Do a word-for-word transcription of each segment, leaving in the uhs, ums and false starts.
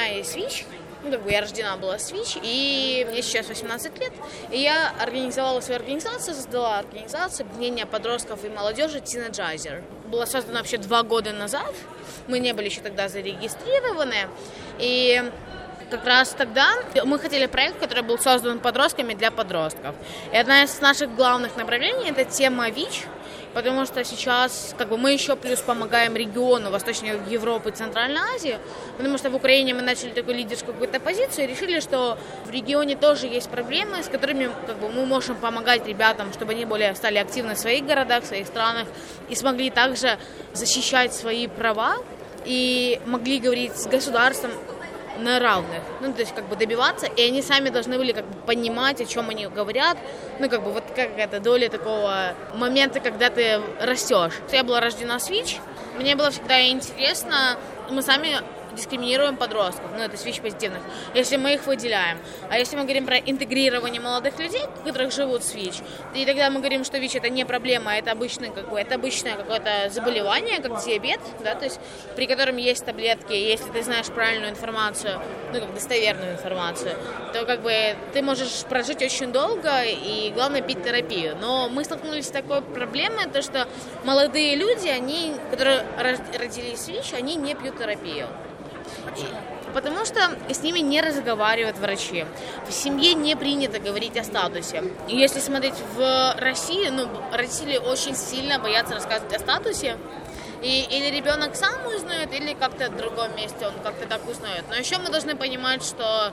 меня есть ВИЧ, ну, как бы я рождена была с ВИЧ, и мне сейчас восемнадцать лет, и я организовала свою организацию, создала организацию объединения подростков и молодежи Teenagizer. Была создана вообще два года назад, мы не были еще тогда зарегистрированы, и как раз тогда мы хотели проект, который был создан подростками для подростков. И одна из наших главных направлений – это тема ВИЧ, потому что сейчас как бы, мы еще плюс помогаем региону Восточной Европы и Центральной Азии, потому что в Украине мы начали такую лидерскую какую-то позицию и решили, что в регионе тоже есть проблемы, с которыми как бы, мы можем помогать ребятам, чтобы они более стали активны в своих городах, в своих странах и смогли также защищать свои права и могли говорить с государством на равных, ну, то есть, как бы, добиваться, и они сами должны были, как бы, понимать, о чем они говорят, ну, как бы, вот какая-то доля такого момента, когда ты растешь. Я была рождена с ВИЧ, мне было всегда интересно, мы сами дискриминируем подростков, ну, это ВИЧ-позитивных, если мы их выделяем. А если мы говорим про интегрирование молодых людей, которых живут с ВИЧ, и тогда мы говорим, что ВИЧ это не проблема, это обычное, какое, это обычное какое-то заболевание, как диабет, да, то есть при котором есть таблетки, если ты знаешь правильную информацию, ну, как достоверную информацию, то как бы ты можешь прожить очень долго и, главное, пить терапию. Но мы столкнулись с такой проблемой, то что молодые люди, они, которые родились с ВИЧ, они не пьют терапию. Потому что с ними не разговаривают врачи. В семье не принято говорить о статусе. И если смотреть в России, ну, родители очень сильно боятся рассказывать о статусе. И, или ребенок сам узнает, или как-то в другом месте он как-то так узнает. Но еще мы должны понимать, что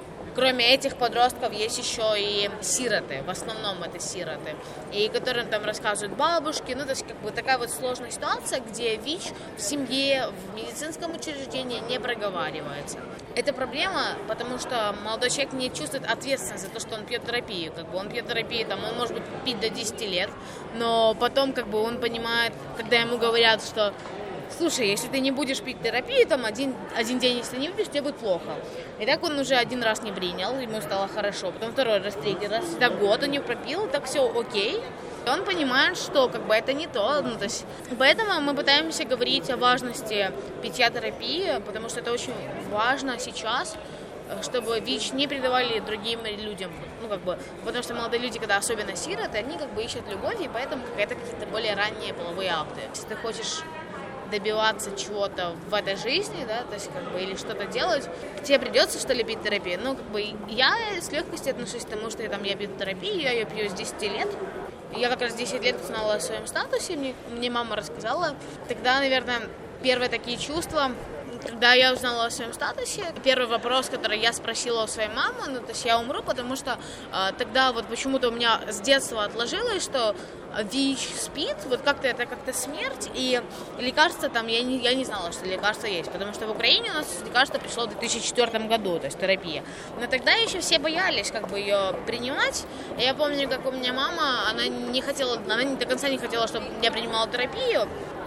кроме этих подростков есть еще и сироты, в основном это сироты, и которым там рассказывают бабушки, ну то есть как бы такая вот сложная ситуация, где ВИЧ в семье, в медицинском учреждении не проговаривается. Это проблема, потому что молодой человек не чувствует ответственность за то, что он пьет терапию, как бы он пьет терапию, там он может быть пить до десяти лет, но потом как бы он понимает, когда ему говорят, что слушай, если ты не будешь пить терапию, там один, один день, если не выпьешь, тебе будет плохо. И так он уже один раз не принял, ему стало хорошо, потом второй раз, третий раз, так год он не пропил, так все окей. И он понимает, что как бы это не то. Ну, то есть, поэтому мы пытаемся говорить о важности питья терапии, потому что это очень важно сейчас, чтобы ВИЧ не передавали другим людям, ну как бы, потому что молодые люди, когда особенно сироты, они как бы ищут любовь, и поэтому это какие-то более ранние половые акты. Если ты хочешь добиваться чего-то в этой жизни, да, то есть как бы или что-то делать, тебе придется что ли пить терапию. Ну, как бы я с легкостью отношусь к тому, что я там я пью терапию, я ее пью с десяти лет. Я как раз десять лет узнала о своем статусе, мне, мне мама рассказала. Тогда, наверное, первые такие чувства, когда я узнала о своем статусе, первый вопрос, который я спросила у своей мамы, ну, то есть я умру, потому что э, тогда вот почему-то у меня с детства отложилось, что ВИЧ, СПИД, вот как-то это как-то смерть, и лекарства там, я не, я не знала, что лекарства есть, потому что в Украине у нас лекарство пришло в две тысячи четвёртом году, то есть терапия. Но тогда еще все боялись как бы ее принимать. Я помню, как у меня мама, она не хотела, она до конца не хотела, чтобы я принимала терапию.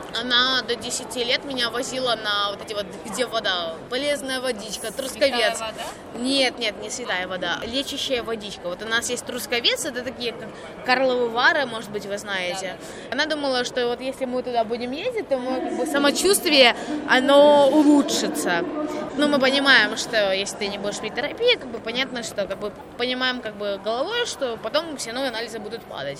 Она до десяти лет меня возила на вот эти вот, где вода, полезная водичка, трусковец. Святая вода? Нет, нет, не святая вода, лечащая водичка. Вот у нас есть трусковец, это такие как Карловы Вары, может быть, вы знаете. Она думала, что вот если мы туда будем ездить, то мы, как бы, самочувствие, оно улучшится. Но мы понимаем, что если ты не будешь пить терапию, как бы понятно, что как бы понимаем как бы головой, что потом все новые анализы будут падать.